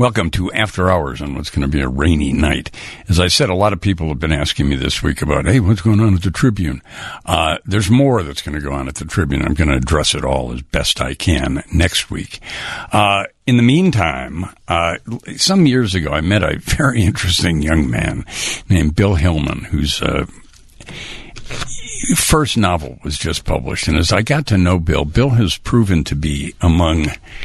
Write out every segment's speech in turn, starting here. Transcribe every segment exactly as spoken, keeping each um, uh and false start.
Welcome to After Hours on what's going to be a rainy night. As I said, a lot of people have been asking me this week about, hey, what's going on at the Tribune? Uh, there's more that's going to go on at the Tribune. I'm going to address it all as best I can next week. Uh, in the meantime, uh, some years ago, I met a very interesting young man named Bill Hillman, whose uh, first novel was just published. And as I got to know Bill, Bill has proven to be among...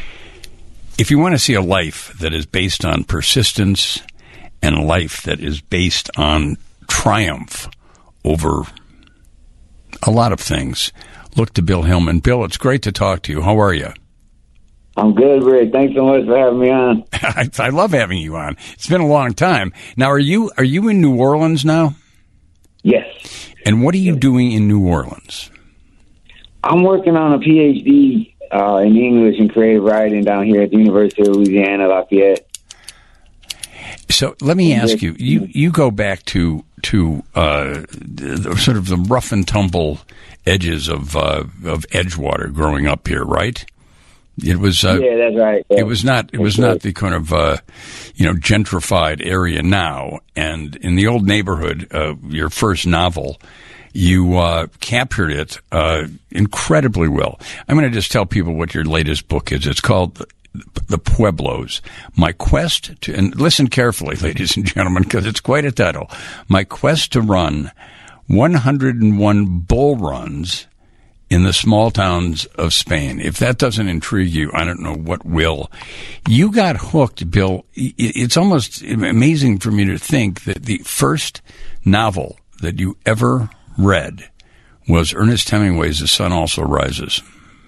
If you want to see a life that is based on persistence and a life that is based on triumph over a lot of things, look to Bill Hillman. Bill, it's great to talk to you. How are you? I'm good, Rick. Thanks so much for having me on. I, I love having you on. It's been a long time. Now, are you are you in New Orleans now? Yes. And what are you doing in New Orleans? I'm working on a P H D Uh, in English and creative writing down here at the University of Louisiana, Lafayette. So let me ask you, you, you go back to to uh, the, sort of the rough and tumble edges of uh, of Edgewater growing up here, right? It was uh, yeah, that's right. Yeah. It was not it was that's not right. The kind of uh, you know gentrified area now. And in the old neighborhood, uh, your first novel, you uh, captured it uh, incredibly well. I'm going to just tell people what your latest book is. It's called The Pueblos, My Quest to, and listen carefully, ladies and gentlemen, because it's quite a title, My Quest to Run one hundred one Bull Runs in the Small Towns of Spain. If that doesn't intrigue you, I don't know what will. You got hooked, Bill. It's almost amazing for me to think that the first novel that you ever read was Ernest Hemingway's The Sun Also Rises,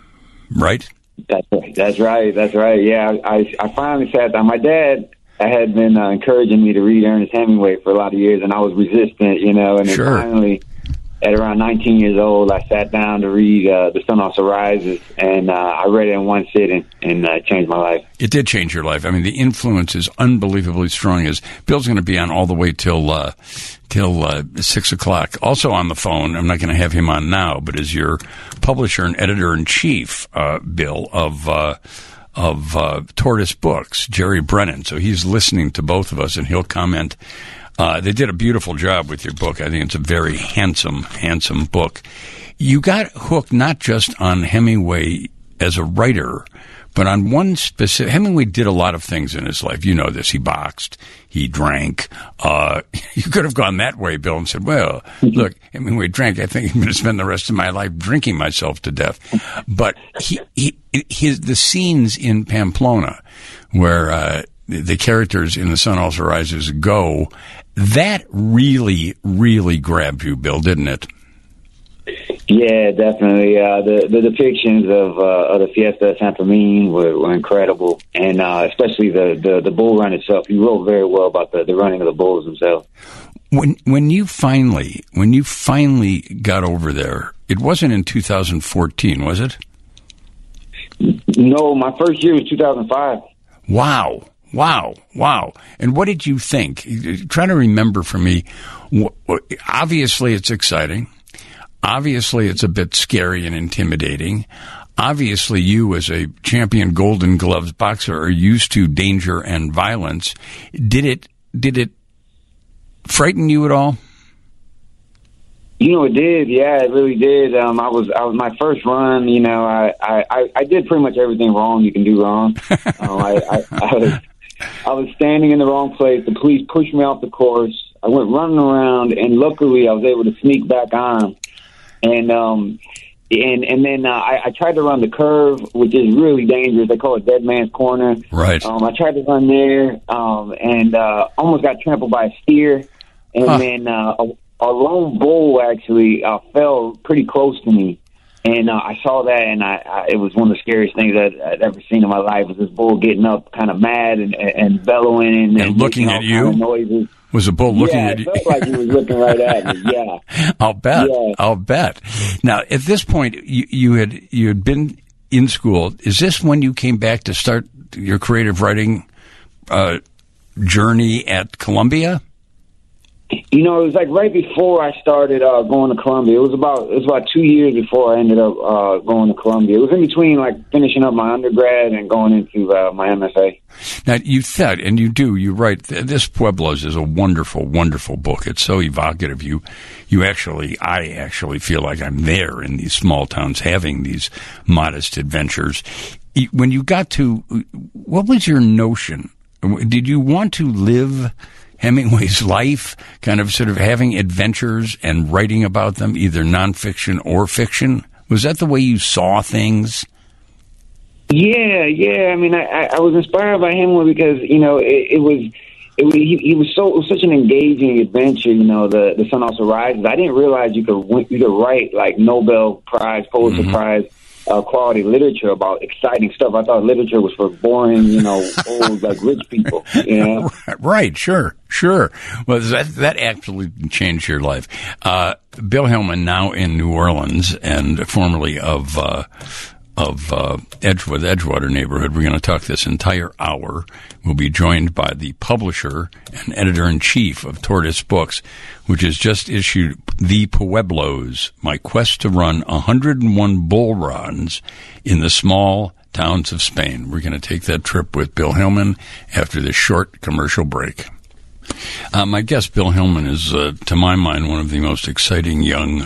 right? That's right. That's right. That's right. Yeah, I, I finally sat down. My dad had been uh, encouraging me to read Ernest Hemingway for a lot of years, and I was resistant, you know, and then sure. finally, at around nineteen years old, I sat down to read uh, The Sun Also Rises, and uh, I read it in one sitting, and uh, changed my life. It did change your life. I mean, the influence is unbelievably strong. As Bill's going to be on all the way till uh, till uh, six o'clock. Also on the phone, I'm not going to have him on now, but is your publisher and editor in chief, uh, Bill, of uh, of uh, Tortoise Books, Jerry Brennan. So he's listening to both of us, and he'll comment. Uh, they did a beautiful job with your book. I think it's a very handsome, handsome book. You got hooked not just on Hemingway as a writer, but on one specific... Hemingway did a lot of things in his life. You know this. He boxed. He drank. Uh, you could have gone that way, Bill, and said, well, look, Hemingway drank. I think I'm going to spend the rest of my life drinking myself to death. But he, he his the scenes in Pamplona where uh, the characters in The Sun Also Rises go... That really, really grabbed you, Bill, didn't it? Yeah, definitely. Uh, the the depictions of, uh, of the Fiesta de San Fermin were, were incredible, and uh, especially the, the, the bull run itself. You wrote very well about the, the running of the bulls themselves. When when you finally when you finally got over there, it wasn't in two thousand fourteen, was it? No, my first year was two thousand five. Wow. Wow, wow. And what did you think? Try to remember for me. Obviously, it's exciting. Obviously, it's a bit scary and intimidating. Obviously, you as a champion Golden Gloves boxer are used to danger and violence. Did it, did it frighten you at all? You know, it did. Yeah, it really did. Um, I was, I was my first run. You know, I, I, I did pretty much everything wrong you can do wrong. um, I, I, I was, I was standing in the wrong place. The police pushed me off the course. I went running around, and luckily, I was able to sneak back on. And um, and and then uh, I, I tried to run the curve, which is really dangerous. They call it Dead Man's Corner. Right. Um, I tried to run there, um, and uh, almost got trampled by a steer. And huh. then uh, a, a lone bull actually uh, fell pretty close to me. And uh, I saw that, and I, I, it was one of the scariest things I'd, I'd ever seen in my life. Was this bull getting up, kind of mad and, and bellowing and, and looking at you? Kind of noises. Was a bull looking yeah, at you? Yeah, it felt like he was looking right at me. Yeah, I'll bet. Yeah. I'll bet. Now, at this point, you, you had you had been in school. Is this when you came back to start your creative writing uh, journey at Columbia? You know, it was like right before I started uh, going to Columbia. It was about it was about two years before I ended up uh, going to Columbia. It was in between like finishing up my undergrad and going into uh, my M F A. Now, you said, and you do, you write, this Pueblos is a wonderful, wonderful book. It's so evocative. You, you actually, I actually feel like I'm there in these small towns having these modest adventures. When you got to, what was your notion? Did you want to live Hemingway's life, kind of sort of having adventures and writing about them, either nonfiction or fiction? Was that the way you saw things? Yeah, yeah. I mean, I, I was inspired by Hemingway because, you know, it, it was, it was he, he was so it was such an engaging adventure. You know, the the Sun Also Rises. I didn't realize you could you could write like Nobel Prize, Pulitzer mm-hmm. Prize uh, quality literature about exciting stuff. I thought literature was for boring, you know, old like rich people. You know, right? Sure, sure. Well, that that absolutely changed your life. Uh, Bill Hillman, now in New Orleans and formerly of. Uh, of uh, Edgewood, Edgewater neighborhood. We're going to talk this entire hour. We'll be joined by the publisher and editor-in-chief of Tortoise Books, which has just issued The Pueblos, My Quest to Run one hundred one Bull Runs in the Small Towns of Spain. We're going to take that trip with Bill Hillman after this short commercial break. Uh, my guest, Bill Hillman, is, uh, to my mind, one of the most exciting young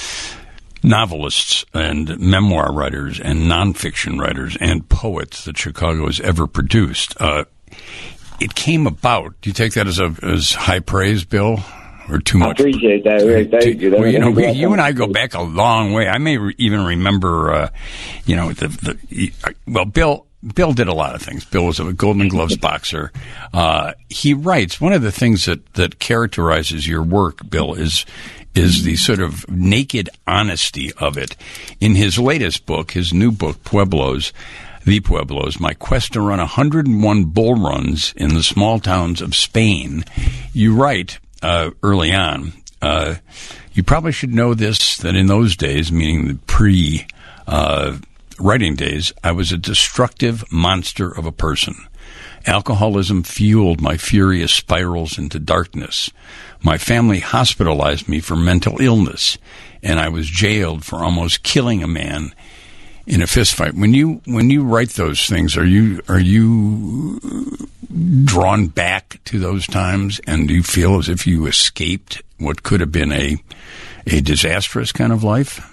novelists and memoir writers and nonfiction writers and poets that Chicago has ever produced. Uh, it came about. Do you take that as a as high praise, Bill, or too much? I appreciate that. Thank too, you. That well, you know, we, you and I go back a long way. I may re- even remember, uh, you know, the, the well, Bill. Bill did a lot of things. Bill was a Golden Gloves boxer. Uh, he writes, one of the things that, that characterizes your work, Bill, is is the sort of naked honesty of it. In his latest book, his new book, Pueblos, The Pueblos, My Quest to Run one hundred one Bull Runs in the Small Towns of Spain, you write uh, early on, uh, you probably should know this, that in those days, meaning the pre- uh, writing days, I was a destructive monster of a person. Alcoholism fueled my furious spirals into darkness. My family hospitalized me for mental illness, and I was jailed for almost killing a man in a fistfight. When you when you write those things, are you are you drawn back to those times, and do you feel as if you escaped what could have been a a disastrous kind of life?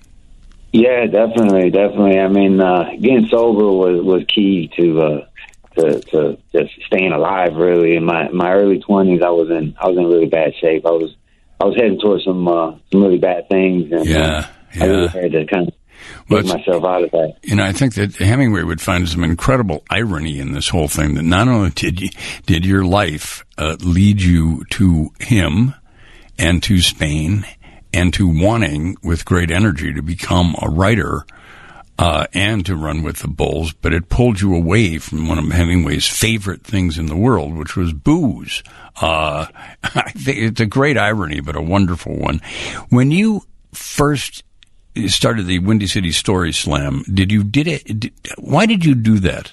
Yeah, definitely, definitely. I mean, uh, getting sober was, was key to, uh, to to just staying alive. Really, in my my early twenties, I was in I was in really bad shape. I was I was heading towards some uh, some really bad things, and yeah, uh, yeah. I really had to kind of well, get myself out of that. You know, I think that Hemingway would find some incredible irony in this whole thing. That not only did you, did your life uh, lead you to him and to Spain, and to wanting, with great energy, to become a writer uh, and to run with the Bulls, but it pulled you away from one of Hemingway's favorite things in the world, which was booze. Uh, I think it's a great irony, but a wonderful one. When you first started the Windy City Story Slam, did you did it? Did, why did you do that?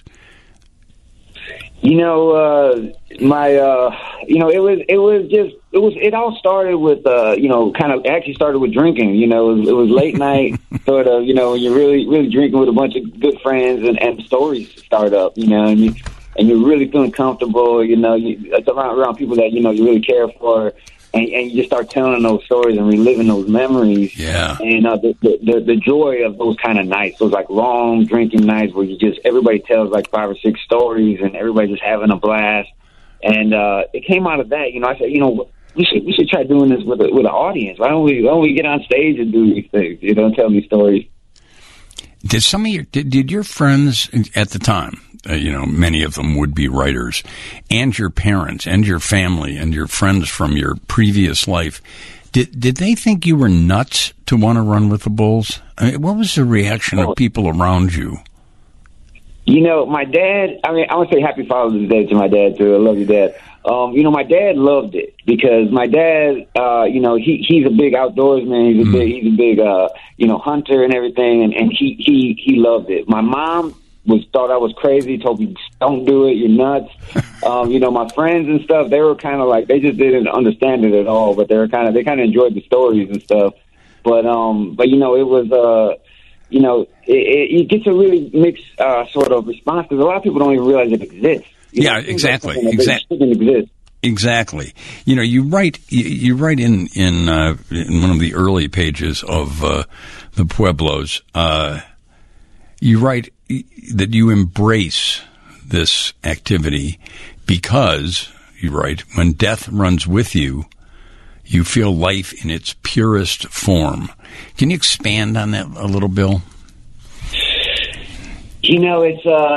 You know, uh, my, uh, you know, it was, it was just, it was, it all started with, uh, you know, kind of actually started with drinking. You know, it was, it was late night, sort of, you know, you're really, really drinking with a bunch of good friends, and, and stories start up, you know, and you, and you're really feeling comfortable, you know, you, it's around, around people that, you know, you really care for. And, and you just start telling those stories and reliving those memories. Yeah. And uh, the, the the joy of those kind of nights, those like long drinking nights where you just, everybody tells like five or six stories and everybody just having a blast. And uh, it came out of that. You know, I said, you know, we should we should try doing this with a, with an audience. Why don't we why don't we get on stage and do these things? You know, tell these stories. Did some of your did, did your friends at the time? Uh, you know, many of them would be writers, and your parents and your family and your friends from your previous life. Did did they think you were nuts to want to run with the Bulls? I mean, what was the reaction of people around you? You know, my dad, I mean, I want to say happy Father's Day to my dad, too. I love you, Dad. Um, you know, my dad loved it because my dad, uh, you know, he he's a big outdoorsman. He's a mm. big, he's a big, uh, you know, hunter and everything, and, and he, he, he loved it. My mom was thought I was crazy, told me, don't do it, you're nuts. um, you know, my friends and stuff, they were kind of like, they just didn't understand it at all, but they were kind of, they kind of enjoyed the stories and stuff. But, um, but you know, it was, uh, you know, it, it, it gets a really mixed uh, sort of response because a lot of people don't even realize it exists. You yeah, know, exactly. Exactly. Shouldn't exist. Exactly. You know, you write you, you write in in, uh, in one of the early pages of uh, the Pueblos. Uh, you write that you embrace this activity because you write when death runs with you, you feel life in its purest form. Can you expand on that a little, Bill? You know, it's uh,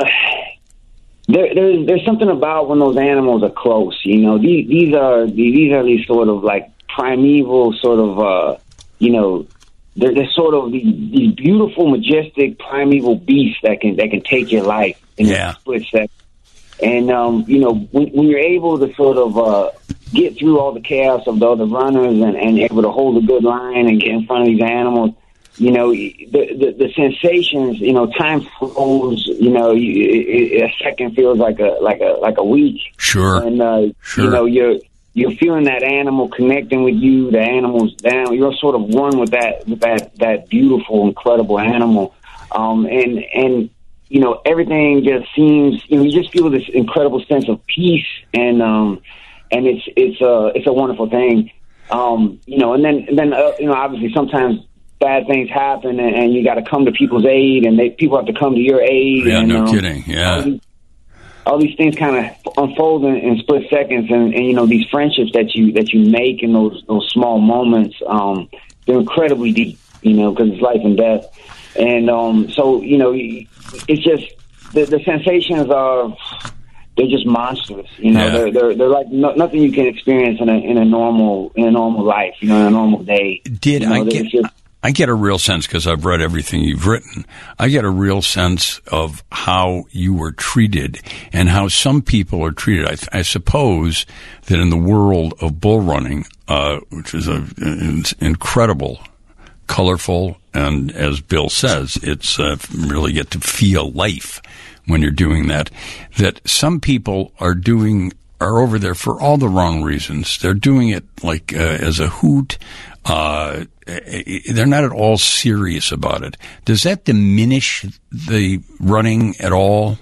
there, there's there's something about when those animals are close. You know, these these are these are these sort of like primeval sort of uh, you know, they're, they're sort of these, these beautiful, majestic, primeval beasts that can that can take your life in yeah. a split second. And um, you know, when, when you're able to sort of uh, get through all the chaos of the other runners and, and able to hold a good line and get in front of these animals. You know, the, the the sensations. You know, time flows. You know, you, a second feels like a like a like a week. Sure. And uh, sure. you know, you're you're feeling that animal connecting with you. The animal's down. You're sort of one with that with that that beautiful, incredible animal. Um, and and you know, everything just seems. You know, you just feel this incredible sense of peace, and um, and it's it's a it's a wonderful thing. Um, you know, and then and then uh, you know, obviously sometimes bad things happen, and, and you got to come to people's aid, and they people have to come to your aid. Yeah, and, no um, kidding. Yeah, all these, all these things kind of unfold in, in split seconds, and, and you know these friendships that you that you make in those those small moments, um, they're incredibly deep. You know, because it's life and death, and um, so you know it's just the, the sensations are. They're just monstrous, you know. Yeah. They're they're they're like no, nothing you can experience in a in a normal in a normal life, you know, in a normal day. Did you know, I get? Just, I get a real sense because I've read everything you've written. I get a real sense of how you were treated and how some people are treated. I, I suppose that in the world of bull running, uh, which is a, it's incredible, colorful, and as Bill says, it's uh, really get to feel life when you're doing that, that some people are doing, are over there for all the wrong reasons. They're doing it like uh, as a hoot. Uh, they're not at all serious about it. Does that diminish the running at all?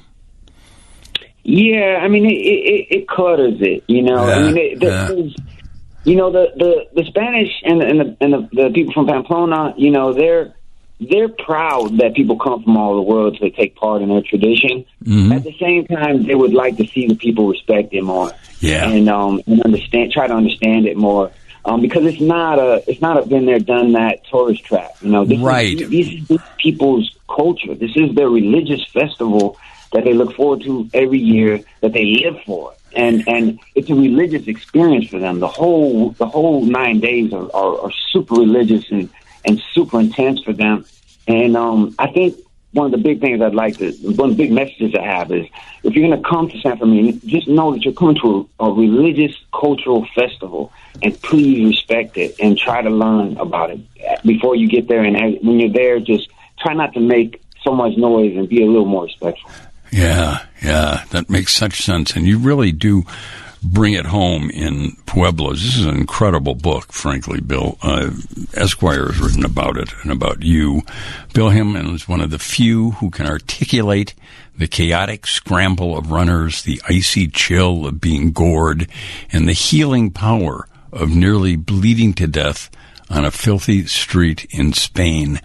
Yeah, I mean, it, it, it clutters it, you know. Yeah, I mean, it, yeah. you know, the, the, the Spanish and, the, and, the, and the, the people from Pamplona, you know, they're, They're proud that people come from all the world to take part in their tradition. Mm-hmm. At the same time, they would like to see the people respect it more, yeah, and um, and understand, try to understand it more, um, because it's not a, it's not a been there, done that tourist trap. You know, this right? Is, these are people's culture. This is their religious festival that they look forward to every year, that they live for, and and it's a religious experience for them. The whole the whole nine days are, are, are super religious and. and super intense for them. And um, I think one of the big things I'd like to, one of the big messages I have is, if you're going to come to San Fermin, just know that you're coming to a, a religious cultural festival, and please respect it and try to learn about it before you get there. And as, when you're there, just try not to make so much noise and be a little more respectful. Yeah, yeah, that makes such sense. And you really do bring it home in Pueblos. This is an incredible book, frankly, Bill. Uh, Esquire has written about it and about you. Bill Hinman is one of the few who can articulate the chaotic scramble of runners, the icy chill of being gored, and the healing power of nearly bleeding to death on a filthy street in Spain.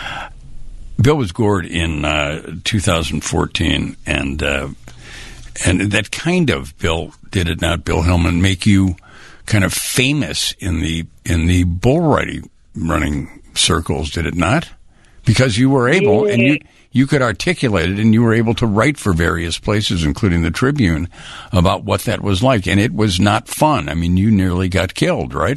Bill was gored in uh, two thousand fourteen, and uh, and that kind of, Bill, did it not, Bill Hinman, make you kind of famous in the in the bull riding running circles, did it not? Because you were able, yeah. and you you could articulate it, and you were able to write for various places, including the Tribune, about what that was like, and it was not fun. I mean, you nearly got killed, right?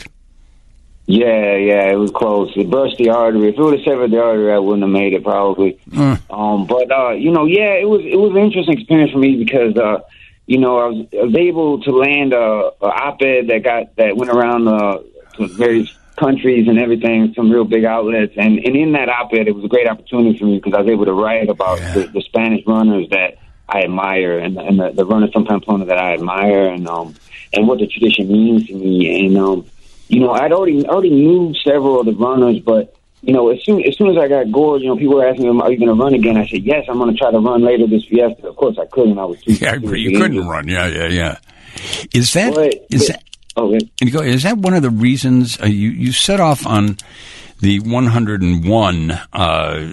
Yeah, yeah, it was close. It burst the artery. If it would have severed the artery, I wouldn't have made it probably. Mm. Um, but uh, you know, yeah, it was it was an interesting experience for me because uh, you know I was, I was able to land a, a op-ed that got that went around uh, to various countries and everything, some real big outlets, and, and in that op-ed, it was a great opportunity for me because I was able to write about yeah. the, the Spanish runners that I admire, and, and the, the runners from Pamplona that I admire, and um, and what the tradition means to me. And um, you know, I'd already already knew several of the runners, but you know, as soon as soon as I got gored, you know, people were asking me, "Are you going to run again?" I said, "Yes, I'm going to try to run later this Fiesta." Of course, I couldn't. I was too. Yeah, too you couldn't injured. run. Yeah, yeah, yeah. Is that but, is but, that? Oh, yeah. And go, is that one of the reasons uh, you you set off on the one hundred one uh,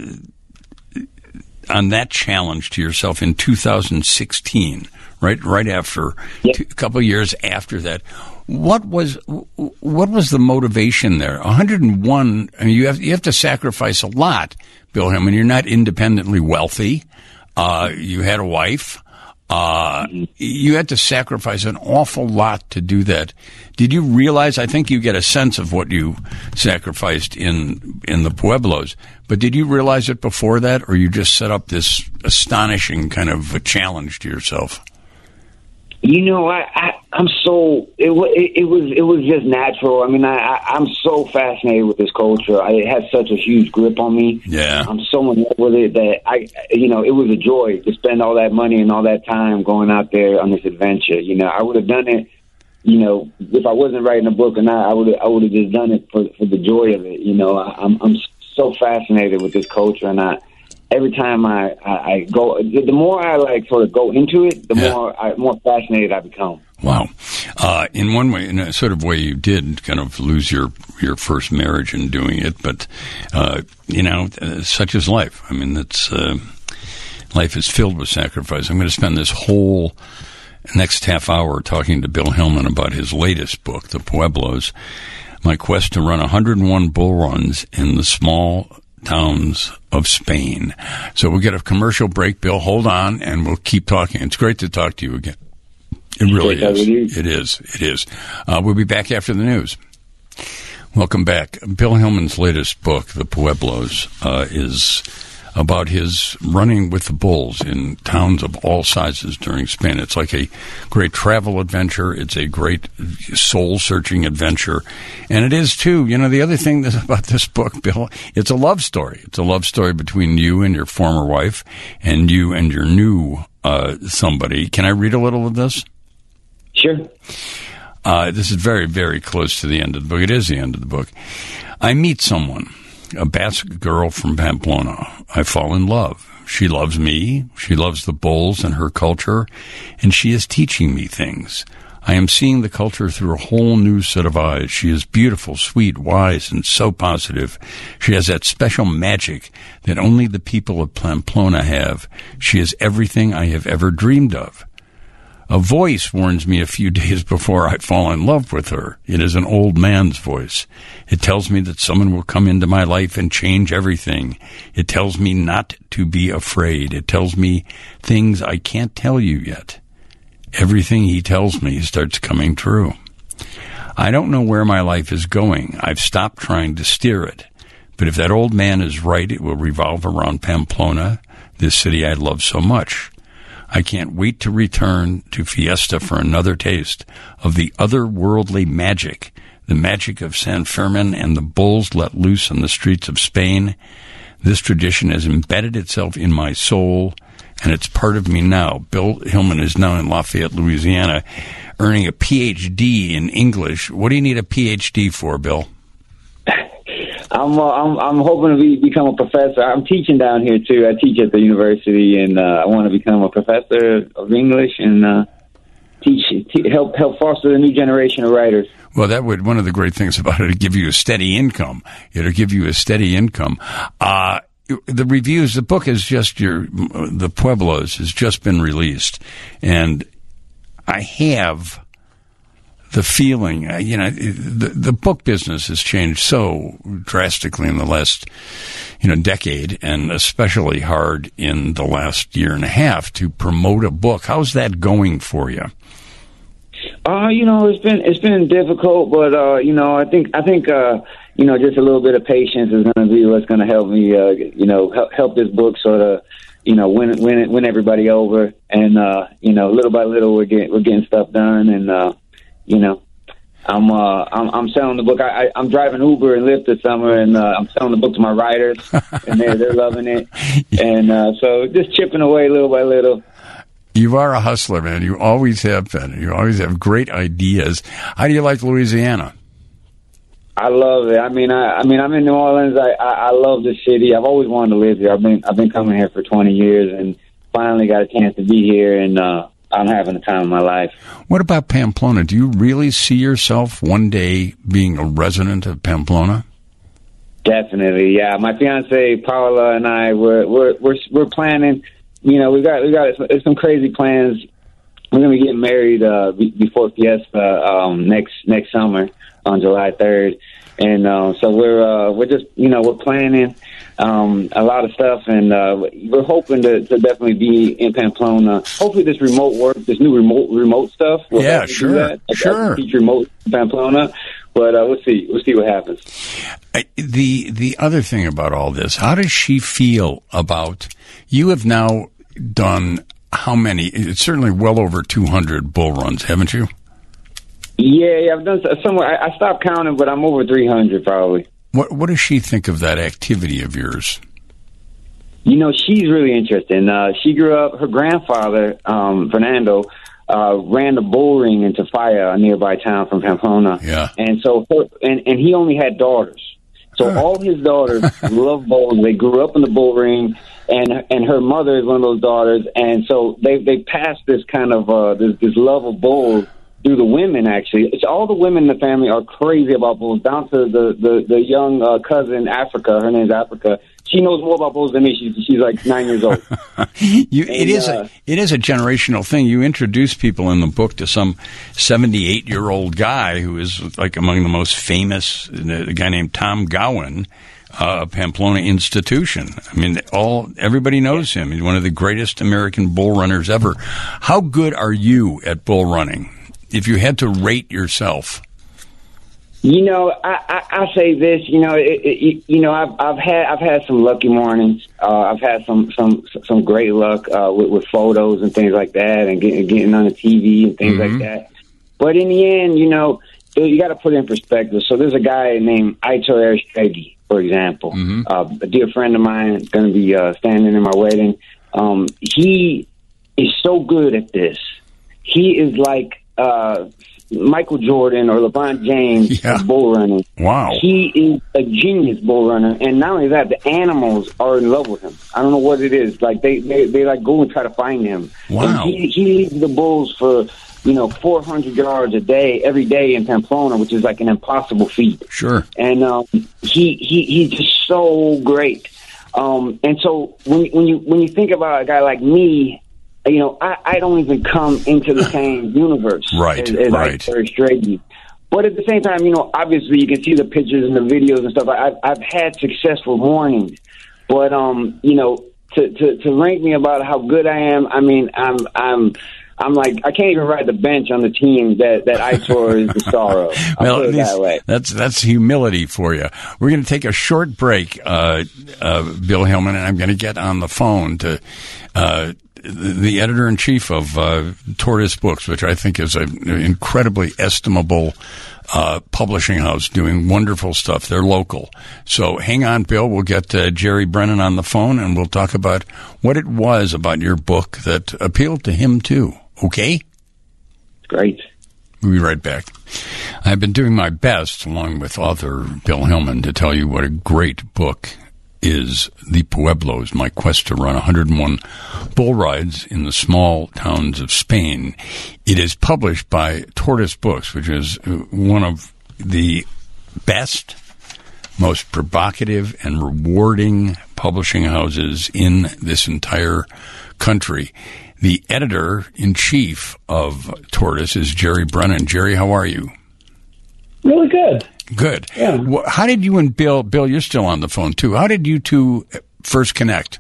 on that challenge to yourself in two thousand sixteen, right? Right after yep. two, a couple of years after that. What was what was the motivation there? one hundred one. I mean, you have you have to sacrifice a lot, Bill Hillman. You're not independently wealthy. Uh, you had a wife. Uh, mm-hmm. You had to sacrifice an awful lot to do that. Did you realize? I think you get a sense of what you sacrificed in in the Pueblos. But did you realize it before that, or you just set up this astonishing kind of a challenge to yourself? You know, I, I I'm so it, it it was it was just natural. I mean, I, I I'm so fascinated with this culture. I, it has such a huge grip on me. Yeah, I'm so in love with it that I, you know, it was a joy to spend all that money and all that time going out there on this adventure. You know, I would have done it. You know, if I wasn't writing a book or not, I would I would have just done it for for the joy of it. You know, I, I'm I'm so fascinated with this culture, and I. Every time I, I, I go, the more I like sort of go into it, the yeah. more I, more fascinated I become. Wow. Uh, in one way, in a sort of way, you did kind of lose your, your first marriage in doing it, but, uh, you know, uh, such is life. I mean, that's, uh, life is filled with sacrifice. I'm going to spend this whole next half hour talking to Bill Hillman about his latest book, The Pueblos, my quest to run one hundred one bull runs in the small towns of Spain. So we'll get a commercial break. Bill, hold on, and we'll keep talking. It's great to talk to you again. It really is. It is. It is. Uh, we'll be back after the news. Welcome back. Bill Hillman's latest book, The Pueblos, uh, is about his running with the bulls in towns of all sizes during Spain. It's like a great travel adventure. It's a great soul-searching adventure. And it is, too, you know, the other thing about this book, Bill, it's a love story. It's a love story between you and your former wife and you and your new uh, somebody. Can I read a little of this? Sure. Uh, this is very, very close to the end of the book. It is the end of the book. I meet someone. A Basque girl from Pamplona. I fall in love. She loves me. She loves the bulls and her culture, and she is teaching me things. I am seeing the culture through a whole new set of eyes. She is beautiful, sweet, wise, and so positive. She has that special magic that only the people of Pamplona have. She is everything I have ever dreamed of. A voice warns me a few days before I fall in love with her. It is an old man's voice. It tells me that someone will come into my life and change everything. It tells me not to be afraid. It tells me things I can't tell you yet. Everything he tells me starts coming true. I don't know where my life is going. I've stopped trying to steer it. But if that old man is right, it will revolve around Pamplona, this city I love so much. I can't wait to return to Fiesta for another taste of the otherworldly magic, the magic of San Fermin and the bulls let loose on the streets of Spain. This tradition has embedded itself in my soul, and it's part of me now. Bill Hillman is now in Lafayette, Louisiana, earning a P H D in English. What do you need a P H D for, Bill? I'm, uh, I'm I'm hoping to be, become a professor. I'm teaching down here too. I teach at the university, and uh, I want to become a professor of English and uh, teach, te- help help foster the new generation of writers. Well, that would one of the great things about it. It'll give you a steady income. It'll give you a steady income. Uh, the reviews, the book is just your the Pueblos has just been released, and I have. The feeling, uh, you know, the, the book business has changed so drastically in the last, you know, decade, and especially hard in the last year and a half to promote a book. How's that going for you? Uh, you know, it's been it's been difficult, but uh, you know, I think I think uh, you know, just a little bit of patience is going to be what's going to help me, uh, you know, help, help this book sort of, you know, win win win everybody over, and uh, you know, little by little we're getting we're getting stuff done, and. Uh, You know, I'm uh, I'm, I'm selling the book. I, I, I'm driving Uber and Lyft this summer, and uh, I'm selling the book to my writers, and they're they're loving it. And uh, so just chipping away little by little. You are a hustler, man. You always have been. You always have great ideas. How do you like Louisiana? I love it. I mean, I, I mean, I'm in New Orleans. I, I, I love the city. I've always wanted to live here. I've been, I've been coming here for twenty years, and finally got a chance to be here. And uh, I'm having the time of my life. What about Pamplona? Do you really see yourself one day being a resident of Pamplona? Definitely, yeah. My fiance Paula and I, we're we're we're, we're planning. You know, we got we got some crazy plans. We're gonna be getting married uh, be, before Fiesta um, next next summer on July third, and uh, so we're uh, we're just you know we're planning um, a lot of stuff, and uh, we're hoping to, to definitely be in Pamplona. Hopefully, this remote work, this new remote remote stuff. We'll yeah, sure, that. sure. Teach remote in Pamplona, but uh, we'll see. We'll see what happens. I, the the other thing about all this, how does she feel about you? Have now done how many? It's certainly well over two hundred bull runs, haven't you? Yeah, yeah, I've done somewhere. I, I stopped counting, but I'm over three hundred probably. What What does she think of that activity of yours? You know, she's really interested. Uh, she grew up. Her grandfather, um, Fernando, uh, ran the bull ring in Tafalla, a nearby town from Pamplona. Yeah, and so her, and and he only had daughters. So all his daughters love bulls. They grew up in the bull ring, and and her mother is one of those daughters. And so they they passed this kind of uh, this this love of bulls through the women. Actually, it's all the women in the family are crazy about bulls. Down to the the the young uh, cousin Africa. Her name's Africa. She knows more about bulls than me. She's she's like nine years old. you, and, it is uh, a it is a generational thing. You introduce people in the book to some seventy-eight year old guy who is like among the most famous. A guy named Tom Gowan, uh, Pamplona institution. I mean, all everybody knows him. He's one of the greatest American bull runners ever. How good are you at bull running? If you had to rate yourself. You know, I, I, I say this. You know, it, it, you know, I've I've had I've had some lucky mornings. Uh, I've had some some some great luck uh, with, with photos and things like that, and getting getting on the T V and things mm-hmm. like that. But in the end, you know, you got to put it in perspective. So there's a guy named Aitor Aristegi, for example, mm-hmm. uh, a dear friend of mine, going to be uh, standing in my wedding. Um, he is so good at this. He is like uh, Michael Jordan or LeBron James yeah. of bull running. Wow. He is a genius bull runner. And not only that, the animals are in love with him. I don't know what it is. Like they, they, they like go and try to find him. Wow. And he, he leads the bulls for, you know, four hundred yards a day, every day in Pamplona, which is like an impossible feat. Sure. And um, he, he, he's just so great. Um, and so when, when you, when you think about a guy like me, you know, I, I don't even come into the same universe right, as, as right. Aitor Aristegi. But at the same time, you know, obviously you can see the pictures and the videos and stuff. I, I've, I've had successful mornings, but um, you know, to, to, to rank me about how good I am, I mean, I'm I'm I'm like I can't even ride the bench on the team that that Aitor is the star of. I'll well, put it that way. That's that's humility for you. We're going to take a short break, uh, uh, Bill Hillman, and I'm going to get on the phone to. Uh, the editor-in-chief of uh, Tortoise Books, which I think is an incredibly estimable uh, publishing house doing wonderful stuff. They're local. So hang on, Bill. We'll get uh, Jerry Brennan on the phone, and we'll talk about what it was about your book that appealed to him, too. Okay? Great. We'll be right back. I've been doing my best, along with author Bill Hillman, to tell you what a great book is The Pueblos, my quest to run one hundred one bull rides in the small towns of Spain. It is published by Tortoise Books, which is one of the best, most provocative and rewarding publishing houses in this entire country. The editor-in-chief of Tortoise is Jerry Brennan. Jerry, how are you? Really good. Good. Yeah. How did you and Bill, Bill, you're still on the phone too. How did you two first connect?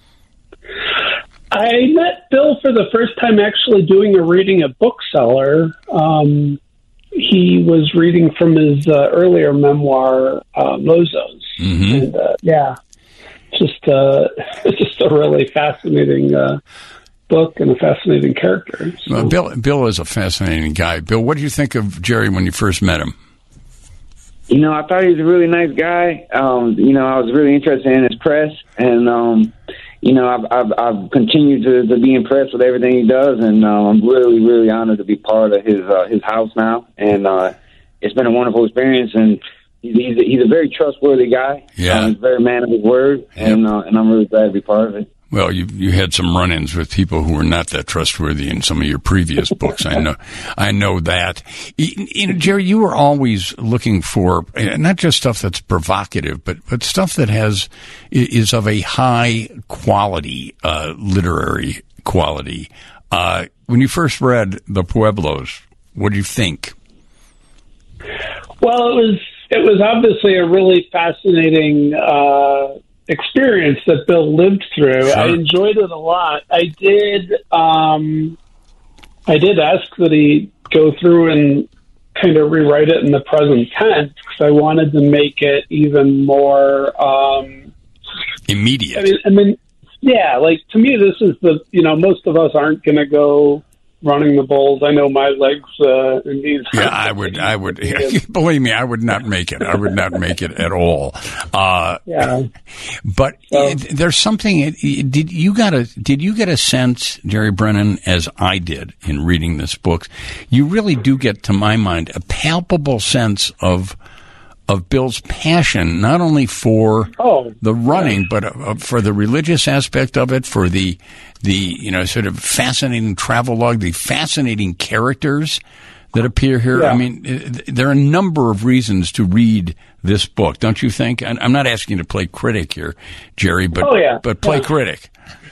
I met Bill for the first time actually doing a reading at Bookseller. Um, he was reading from his uh, earlier memoir, uh, Mozos. Mm-hmm. And, uh, yeah, just, uh, just a really fascinating uh, book and a fascinating character. So. Well, Bill, Bill is a fascinating guy. Bill, what did you think of Jerry when you first met him? You know, I thought he was a really nice guy. Um, you know, I was really interested in his press, and um, you know, I've, I've, I've continued to, to be impressed with everything he does, and uh, I'm really, really honored to be part of his uh, his house now. And uh, it's been a wonderful experience, and he's he's a, he's a very trustworthy guy. Yeah, uh, he's a very man of his word, yep. and uh, and I'm really glad to be part of it. Well, you you had some run-ins with people who were not that trustworthy in some of your previous books. I know, I know that. You, you know, Jerry, you were always looking for not just stuff that's provocative, but but stuff that has is of a high quality, uh, literary quality. Uh, when you first read The Pueblos, what did you think? Well, it was it was obviously a really fascinating Uh, experience that Bill lived through. Sure. I enjoyed it a lot. I did um, I did ask that he go through and kind of rewrite it in the present tense because I wanted to make it even more um, immediate. I mean, I mean, yeah, like to me, this is the, you know, most of us aren't going to go running the bulls. I know my legs uh, and knees. Yeah, I would, I would, believe me, I would not make it. I would not make it at all. Uh, yeah. But so, it, there's something, did you got a, did you get a sense, Jerry Brennan, as I did in reading this book, you really do get, to my mind, a palpable sense of, of Bill's passion, not only for oh, the running, yeah. but uh, for the religious aspect of it, for the, the, you know, sort of fascinating travelogue, the fascinating characters that appear here. Yeah. I mean, there are a number of reasons to read this book, don't you think? I'm not asking you to play critic here, Jerry, but, oh, yeah. but play yeah. critic.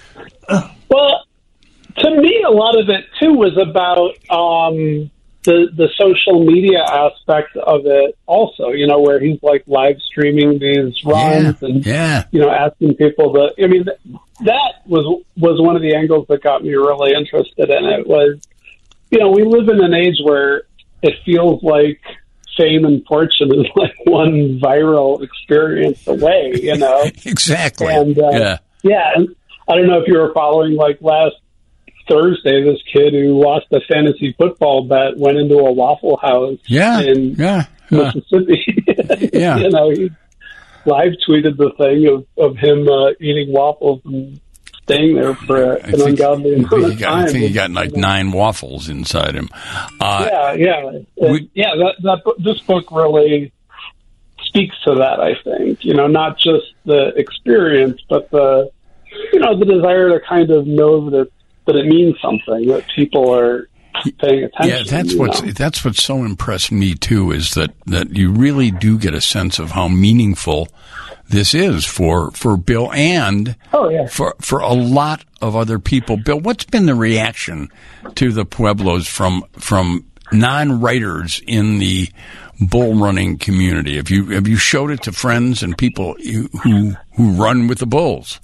Well, to me, a lot of it, too, was about, um, The, the social media aspect of it also, you know, where he's like live streaming these runs yeah, and, yeah. you know, asking people to, I mean, th- that was, was one of the angles that got me really interested in it was, you know, we live in an age where it feels like fame and fortune is like one viral experience away, you know? Exactly. And, uh, yeah. Yeah. And I don't know if you were following like last Thursday, this kid who lost a fantasy football bet went into a Waffle House yeah, in yeah, Mississippi. yeah. You know, he live tweeted the thing of, of him uh, eating waffles and staying there for an think, ungodly amount of got, time. I think he got like nine waffles inside him. Uh, yeah, yeah. We, yeah, that, that, this book really speaks to that, I think. You know, not just the experience, but the, you know, the desire to kind of know that But it means something, that people are paying attention. Yeah, that's what's know? that's what so impressed me too, is that, that you really do get a sense of how meaningful this is for, for Bill and oh, yeah. for for a lot of other people. Bill, what's been the reaction to the Pueblos from from non-writers in the bull running community? Have you have you showed it to friends and people who who run with the bulls?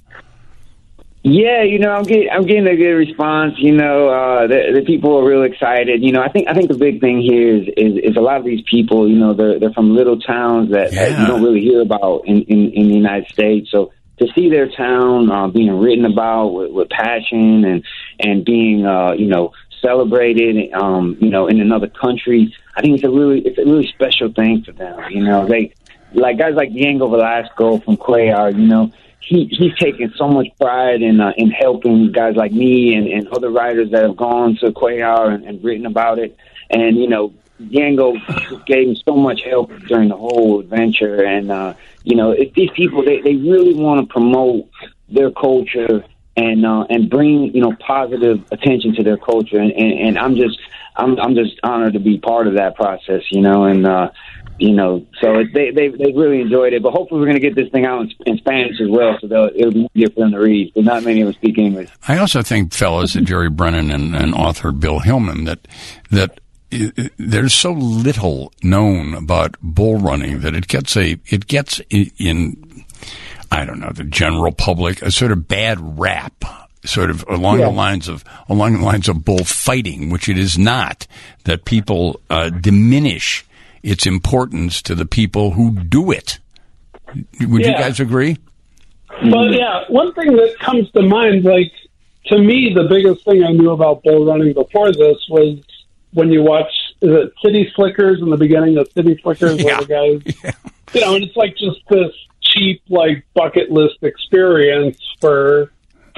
Yeah, you know, I'm getting I'm getting a good response. You know, uh, the, the people are real excited. You know, I think I think the big thing here is is, is a lot of these people. You know, they're they're from little towns that, yeah. that you don't really hear about in, in, in the United States. So to see their town uh, being written about with, with passion and and being uh, you know celebrated, um, you know, in another country, I think it's a really it's a really special thing for them. You know, they like guys like Diego Velasco from Cuellar. You know. He he's taken so much pride in uh, in helping guys like me and, and other writers that have gone to Cuellar and, and written about it. And, you know, Diego gave him so much help during the whole adventure. And, uh, you know, if these people, they, they really want to promote their culture and uh, and bring, you know, positive attention to their culture. And, and, and I'm just I'm I'm just honored to be part of that process, you know, and, uh, you know, so it, they they they really enjoyed it. But hopefully, we're going to get this thing out in, in Spanish as well, so it'll be easier for them to read. But not many of them speak English. I also think, fellas, that Jerry Brennan and, and author Bill Hillman, that that it, there's so little known about bull running that it gets a it gets in, in I don't know the general public a sort of bad rap. Sort of along yeah. the lines of along the lines of bullfighting, which it is not. That people uh, diminish its importance to the people who do it. Would yeah. you guys agree? Well, yeah. One thing that comes to mind, like, to me, the biggest thing I knew about bull running before this was when you watch, is it City Slickers in the beginning of City Slickers, yeah. where the guys, yeah. you know, and it's like just this cheap, like, bucket list experience for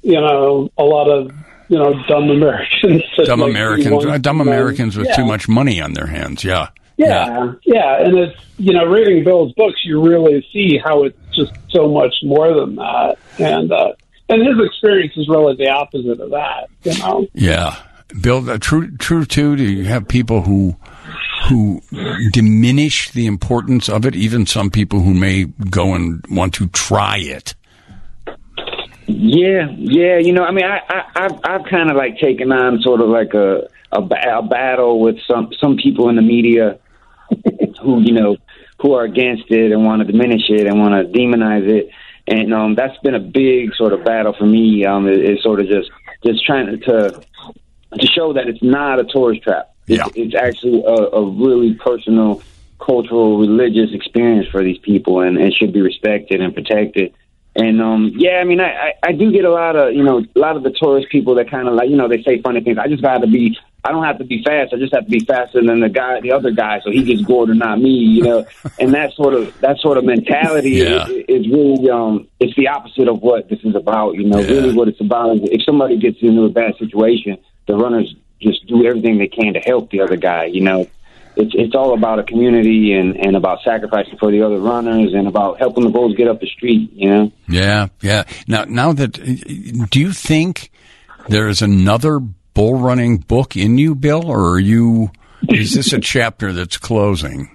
you know, a lot of, you know, dumb Americans. Dumb like Americans, uh, dumb Americans with yeah. too much money on their hands. Yeah. yeah. Yeah. Yeah. And it's, you know, reading Bill's books, you really see how it's just so much more than that. And, uh, and his experience is really the opposite of that, you know? Yeah. Bill, uh, true, true too. Do you have people who, who diminish the importance of it? Even some people who may go and want to try it. Yeah, yeah. You know, I mean, I, I, I've, I've kind of like taken on sort of like a, a, a battle with some, some people in the media who, you know, who are against it and want to diminish it and want to demonize it. And um, that's been a big sort of battle for me. Um, is, is sort of just, just trying to, to to show that it's not a tourist trap. It's, yeah. it's actually a, a really personal, cultural, religious experience for these people, and it should be respected and protected. And um, yeah, I mean, I, I, I do get a lot of, you know, a lot of the tourist people that kind of like, you know, they say funny things. I just got to be, I don't have to be fast. I just have to be faster than the guy, the other guy, so he gets gored and not me, you know. And that sort of that sort of mentality yeah. is, is really, um, it's the opposite of what this is about. You know, yeah. really what it's about is if somebody gets into a bad situation, the runners just do everything they can to help the other guy. You know, it's it's all about a community and, and about sacrificing for the other runners and about helping the bulls get up the street. You know. Yeah, yeah. Now, now that do you think there is another bull running book in you, Bill, or are you? Is this a chapter that's closing?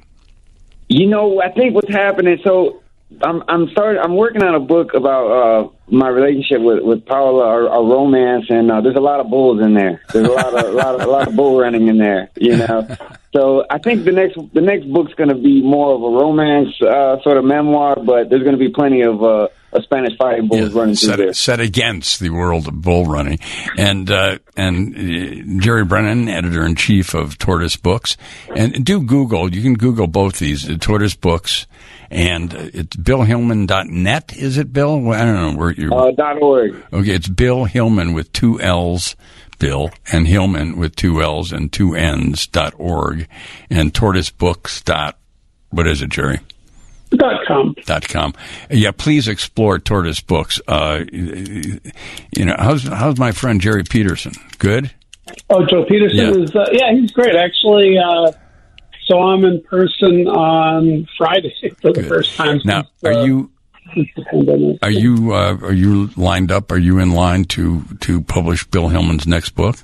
You know, I think what's happening. So I'm I'm starting. I'm working on a book about uh, my relationship with with Paula, our, our romance, and uh, there's a lot of bulls in there. There's a lot of a lot of a lot of bull running in there. You know, so I think the next the next book's going to be more of a romance uh, sort of memoir, but there's going to be plenty of uh, a Spanish fighting bulls yeah, running set, through there. Set against the world of bull running, and uh, and uh, Jerry Brennan, editor in chief of Tortoise Books, and do Google. You can Google both these uh, Tortoise Books. And it's bill hillman dot net, is it, Bill? Well, I don't know where you're. Uh, dot org. Okay, it's Bill Hillman with two L's, Bill, and Hillman with two L's and two N's dot org, and tortoise books dot, what is it, Jerry? Dot com. Dot com. Yeah, please explore Tortoise Books. Uh, you know, how's how's my friend Jerry Peterson? Good? Oh, Joe Peterson yeah. is, uh, yeah, he's great. Actually, uh, saw him in person on Friday for the Good. first time. Now, since, are uh, you since the pandemic. are you uh, are you lined up? Are you in line to to publish Bill Hillman's next book?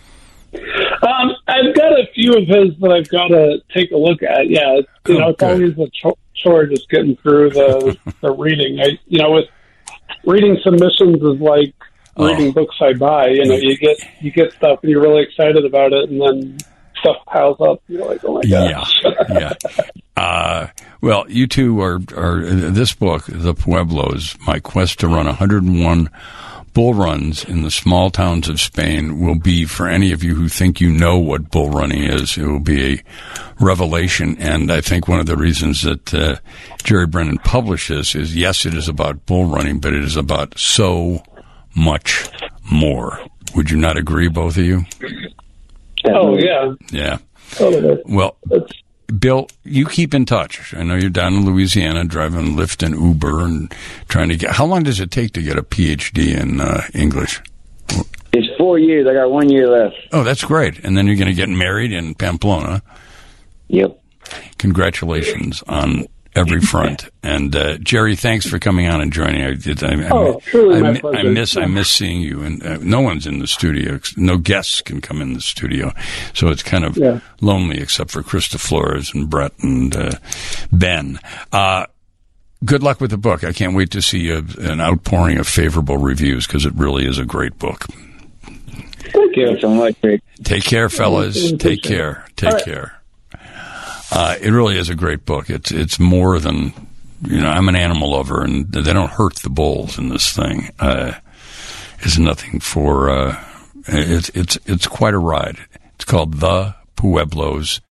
Um, I've got a few of his that I've got to take a look at. Yeah, it's, you oh, know, it's good. always a cho- chore just getting through the the reading. I, you know, with reading submissions is like Oh. reading books I buy. You know, you get you get stuff and you're really excited about it, and then stuff piles up. You're like, oh my gosh. Yeah, yeah. Uh, well, you two are, are, this book, The Pueblos, My Quest to Run one hundred one Bull Runs in the Small Towns of Spain, will be, for any of you who think you know what bull running is, it will be a revelation. And I think one of the reasons that uh, Jerry Brennan published this is, yes, it is about bull running, but it is about so much more. Would you not agree, both of you? Oh, yeah. Yeah. Totally. Well, Bill, you keep in touch. I know you're down in Louisiana driving Lyft and Uber and trying to get... How long does it take to get a P H D in uh, English? It's four years. I got one year left. Oh, that's great. And then you're going to get married in Pamplona. Yep. Congratulations on every front. And uh, Jerry, thanks for coming on and joining. I, I, oh, I, truly I, my I, pleasure. I miss I miss seeing you, and uh, no one's in the studio. No guests can come in the studio, so it's kind of yeah. lonely except for Krista Flores and Brett and uh, Ben. Uh, good luck with the book. I can't wait to see a, an outpouring of favorable reviews because it really is a great book. Thank you so much, Rick. Take care, fellas. Take care. Take right. care. Uh, it really is a great book. It's it's more than, you know, I'm an animal lover, and they don't hurt the bulls in this thing. Uh, it's nothing for, uh, it's, it's, it's quite a ride. It's called The Pueblos.